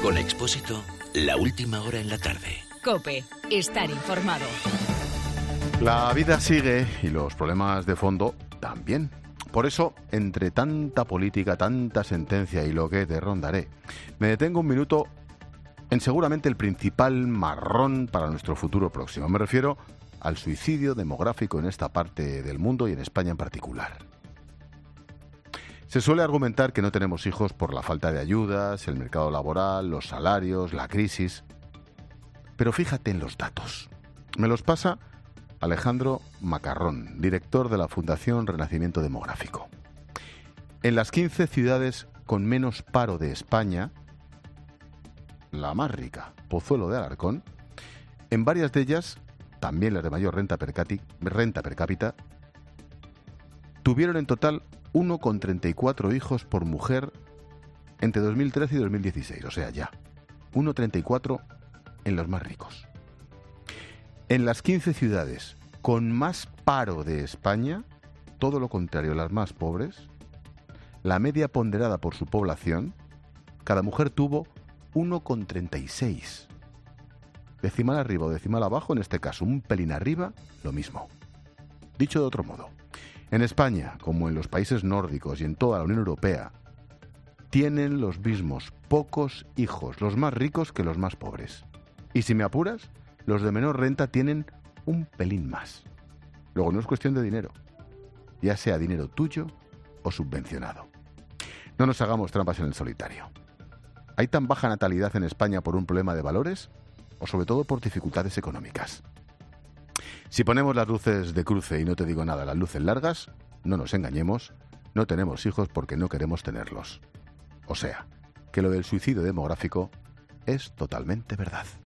Con Expósito, la última hora en la tarde. COPE. Estar informado. La vida sigue y los problemas de fondo también. Por eso, entre tanta política, tanta sentencia y lo que te rondaré, me detengo un minuto en seguramente el principal marrón para nuestro futuro próximo. Me refiero al suicidio demográfico en esta parte del mundo y en España en particular. Se suele argumentar que no tenemos hijos por la falta de ayudas, el mercado laboral, los salarios, la crisis. Pero fíjate en los datos. Me los pasa Alejandro Macarrón, director de la Fundación Renacimiento Demográfico. En las 15 ciudades con menos paro de España, la más rica, Pozuelo de Alarcón, en varias de ellas, también las de mayor renta per cápita, tuvieron en total 1,34 hijos por mujer entre 2013 y 2016, o sea, ya. 1,34 en los más ricos. En las 15 ciudades con más paro de España, todo lo contrario, las más pobres, la media ponderada por su población, cada mujer tuvo 1,36. Decimal arriba o decimal abajo, en este caso un pelín arriba, lo mismo. Dicho de otro modo, en España, como en los países nórdicos y en toda la Unión Europea, tienen los mismos pocos hijos, los más ricos que los más pobres. Y si me apuras, los de menor renta tienen un pelín más. Luego no es cuestión de dinero, ya sea dinero tuyo o subvencionado. No nos hagamos trampas en el solitario. ¿Hay tan baja natalidad en España por un problema de valores o sobre todo por dificultades económicas? Si ponemos las luces de cruce y no te digo nada, las luces largas, no nos engañemos, no tenemos hijos porque no queremos tenerlos. O sea, que lo del suicidio demográfico es totalmente verdad.